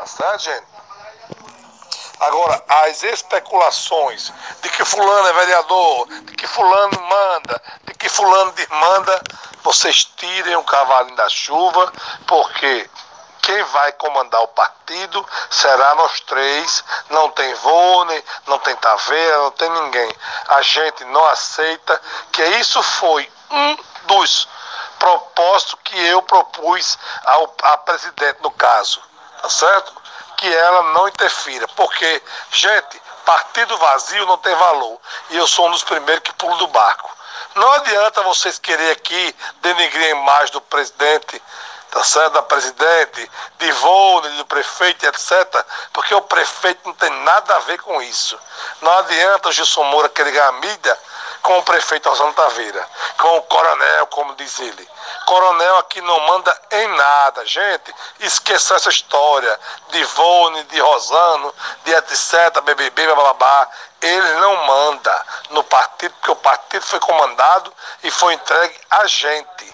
certo, gente? Agora, as especulações de que fulano é vereador, de que fulano manda, de que fulano desmanda, vocês tirem o cavalinho da chuva, porque quem vai comandar o partido será nós três. Não tem Vônei, não tem Taveira, não tem ninguém. A gente não aceita, que isso foi um dos propósitos que eu propus à presidente no caso, tá certo? Que ela não interfira, porque, gente, partido vazio não tem valor, e eu sou um dos primeiros que pulo do barco. Não adianta vocês querer aqui denegrir a imagem do presidente, tá certo? Da presidente, de Vônei, do prefeito, etc. Porque o prefeito não tem nada a ver com isso. Não adianta o Gilson Moura querer ganhar mídia com o prefeito Rosano Taveira, com o coronel, como diz ele. Coronel aqui não manda em nada, gente. Esqueça essa história de Vônei, de Rosano, de etc, BBB, bababá. Ele não manda no partido, porque o partido foi comandado e foi entregue a gente.